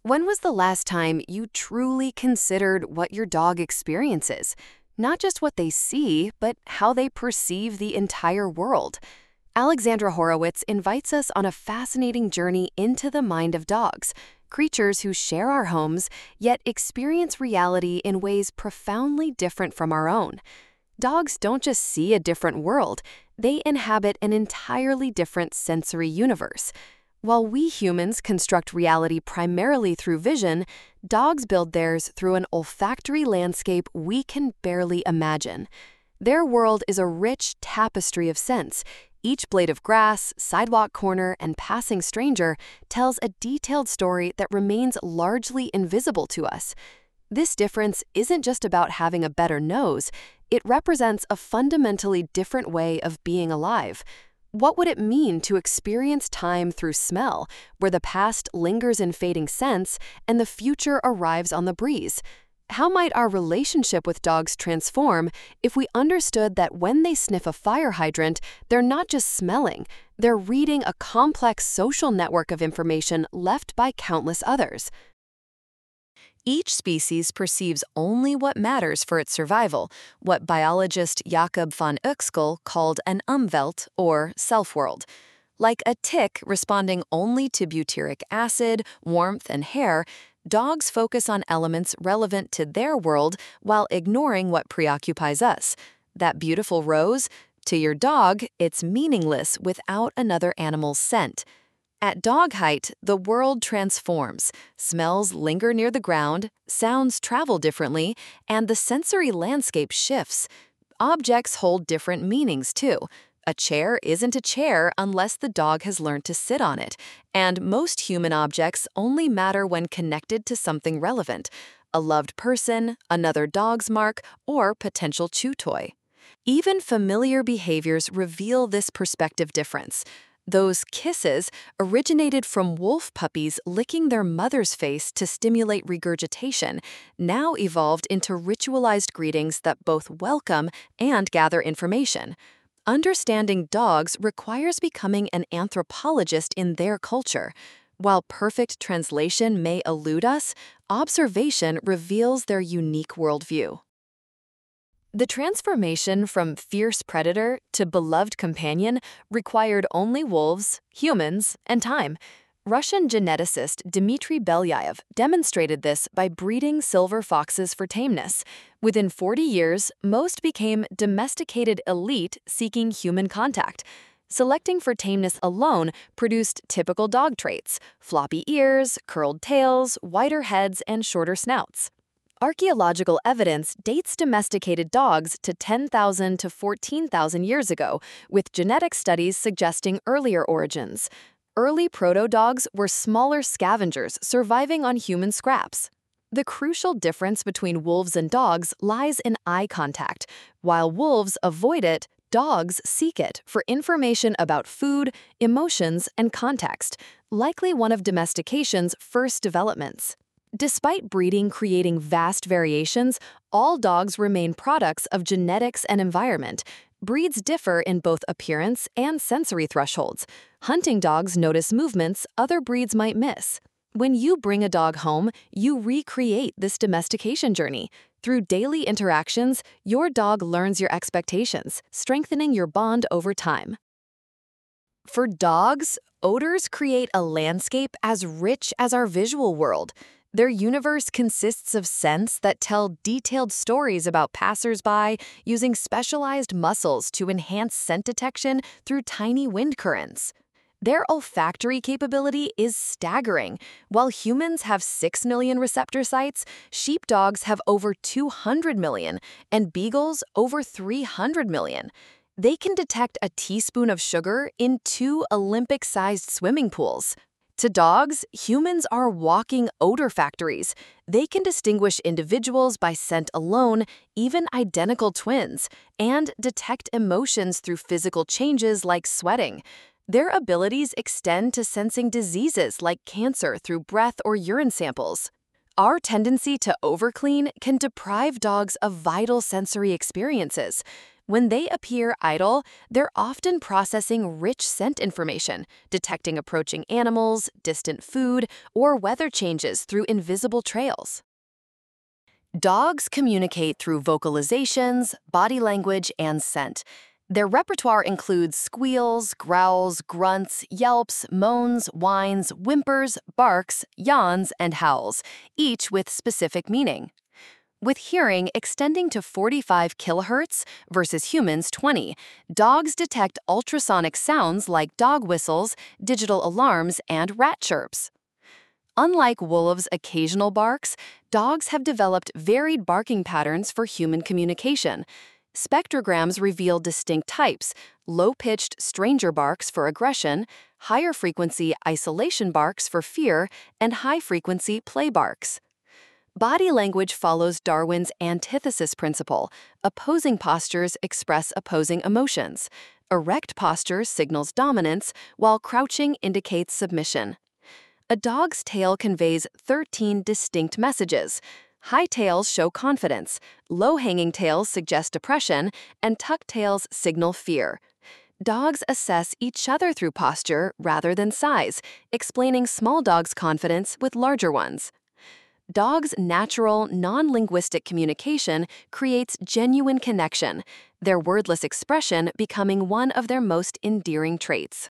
When was the last time you truly considered what your dog experiences? Not just what they see, but how they perceive the entire world. Alexandra Horowitz invites us on a fascinating journey into the mind of dogs, creatures who share our homes, yet experience reality in ways profoundly different from our own. Dogs don't just see a different world, they inhabit an entirely different sensory universe. While we humans construct reality primarily through vision, dogs build theirs through an olfactory landscape we can barely imagine. Their world is a rich tapestry of scents. Each blade of grass, sidewalk corner, and passing stranger tells a detailed story that remains largely invisible to us. This difference isn't just about having a better nose, it represents a fundamentally different way of being alive. What would it mean to experience time through smell, where the past lingers in fading scents and the future arrives on the breeze? How might our relationship with dogs transform if we understood that when they sniff a fire hydrant, they're not just smelling, they're reading a complex social network of information left by countless others? Each species perceives only what matters for its survival, what biologist Jakob von Uexküll called an Umwelt, or self-world. Like a tick responding only to butyric acid, warmth, and hair, dogs focus on elements relevant to their world while ignoring what preoccupies us. That beautiful rose? To your dog, it's meaningless without another animal's scent. At dog height, the world transforms. Smells linger near the ground, sounds travel differently, and the sensory landscape shifts. Objects hold different meanings, too. A chair isn't a chair unless the dog has learned to sit on it, and most human objects only matter when connected to something relevant: a loved person, another dog's mark, or potential chew toy. Even familiar behaviors reveal this perspective difference. Those kisses originated from wolf puppies licking their mother's face to stimulate regurgitation, now evolved into ritualized greetings that both welcome and gather information. Understanding dogs requires becoming an anthropologist in their culture. While perfect translation may elude us, observation reveals their unique worldview. The transformation from fierce predator to beloved companion required only wolves, humans, and time. Russian geneticist Dmitry Belyaev demonstrated this by breeding silver foxes for tameness. Within 40 years, most became domesticated elite seeking human contact. Selecting for tameness alone produced typical dog traits: floppy ears, curled tails, wider heads, and shorter snouts. Archaeological evidence dates domesticated dogs to 10,000 to 14,000 years ago, with genetic studies suggesting earlier origins. Early proto-dogs were smaller scavengers surviving on human scraps. The crucial difference between wolves and dogs lies in eye contact. While wolves avoid it, dogs seek it for information about food, emotions, and context, likely one of domestication's first developments. Despite breeding creating vast variations, all dogs remain products of genetics and environment. Breeds differ in both appearance and sensory thresholds. Hunting dogs notice movements other breeds might miss. When you bring a dog home, you recreate this domestication journey. Through daily interactions, your dog learns your expectations, strengthening your bond over time. For dogs, odors create a landscape as rich as our visual world. Their universe consists of scents that tell detailed stories about passers-by, using specialized muscles to enhance scent detection through tiny wind currents. Their olfactory capability is staggering. While humans have 6 million receptor sites, sheepdogs have over 200 million, and beagles over 300 million. They can detect a teaspoon of sugar in 2 Olympic-sized swimming pools. To dogs, humans are walking odor factories. They can distinguish individuals by scent alone, even identical twins, and detect emotions through physical changes like sweating. Their abilities extend to sensing diseases like cancer through breath or urine samples. Our tendency to overclean can deprive dogs of vital sensory experiences. When they appear idle, they're often processing rich scent information, detecting approaching animals, distant food, or weather changes through invisible trails. Dogs communicate through vocalizations, body language, and scent. Their repertoire includes squeals, growls, grunts, yelps, moans, whines, whimpers, barks, yawns, and howls, each with specific meaning. With hearing extending to 45 kilohertz versus humans 20, dogs detect ultrasonic sounds like dog whistles, digital alarms, and rat chirps. Unlike wolves' occasional barks, dogs have developed varied barking patterns for human communication. Spectrograms reveal distinct types: low-pitched stranger barks for aggression, higher-frequency isolation barks for fear, and high-frequency play barks. Body language follows Darwin's antithesis principle. Opposing postures express opposing emotions. Erect posture signals dominance, while crouching indicates submission. A dog's tail conveys 13 distinct messages. High tails show confidence, low-hanging tails suggest depression, and tucked tails signal fear. Dogs assess each other through posture rather than size, explaining small dogs' confidence with larger ones. Dogs' natural, non-linguistic communication creates genuine connection, their wordless expression becoming one of their most endearing traits.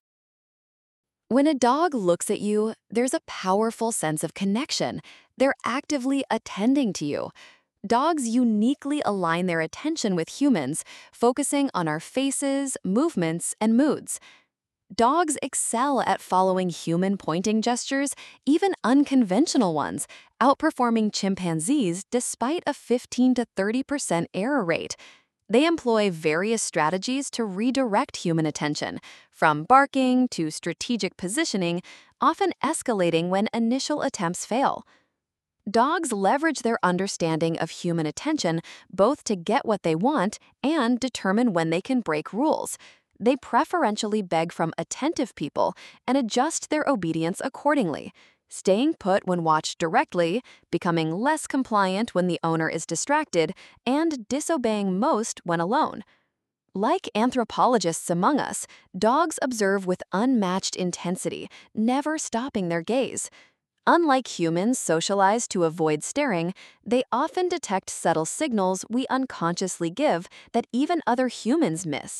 When a dog looks at you, there's a powerful sense of connection. They're actively attending to you. Dogs uniquely align their attention with humans, focusing on our faces, movements, and moods. Dogs excel at following human pointing gestures, even unconventional ones, outperforming chimpanzees despite a 15 to 30% error rate. They employ various strategies to redirect human attention, from barking to strategic positioning, often escalating when initial attempts fail. Dogs leverage their understanding of human attention both to get what they want and determine when they can break rules. They preferentially beg from attentive people and adjust their obedience accordingly, staying put when watched directly, becoming less compliant when the owner is distracted, and disobeying most when alone. Like anthropologists among us, dogs observe with unmatched intensity, never stopping their gaze. Unlike humans socialized to avoid staring, they often detect subtle signals we unconsciously give that even other humans miss.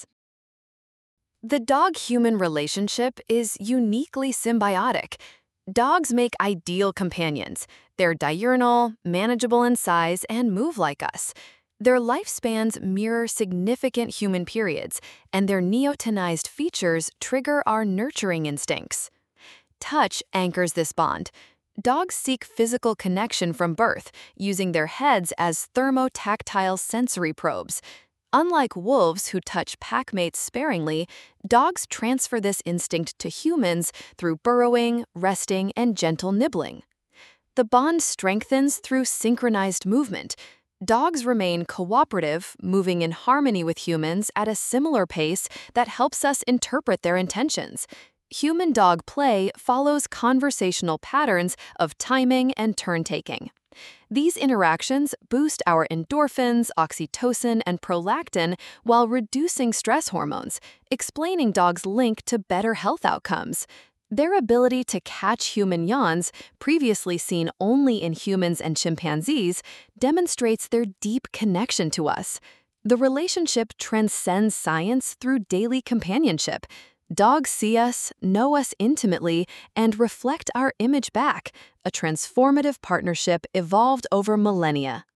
The dog-human relationship is uniquely symbiotic. Dogs make ideal companions. They're diurnal, manageable in size, and move like us. Their lifespans mirror significant human periods, and their neotenized features trigger our nurturing instincts. Touch anchors this bond. Dogs seek physical connection from birth, using their heads as thermotactile sensory probes. Unlike wolves who touch pack mates sparingly, dogs transfer this instinct to humans through burrowing, resting, and gentle nibbling. The bond strengthens through synchronized movement. Dogs remain cooperative, moving in harmony with humans at a similar pace that helps us interpret their intentions. Human-dog play follows conversational patterns of timing and turn-taking. These interactions boost our endorphins, oxytocin, and prolactin while reducing stress hormones, explaining dogs' link to better health outcomes. Their ability to catch human yawns, previously seen only in humans and chimpanzees, demonstrates their deep connection to us. The relationship transcends science through daily companionship. Dogs see us, know us intimately, and reflect our image back, a transformative partnership evolved over millennia.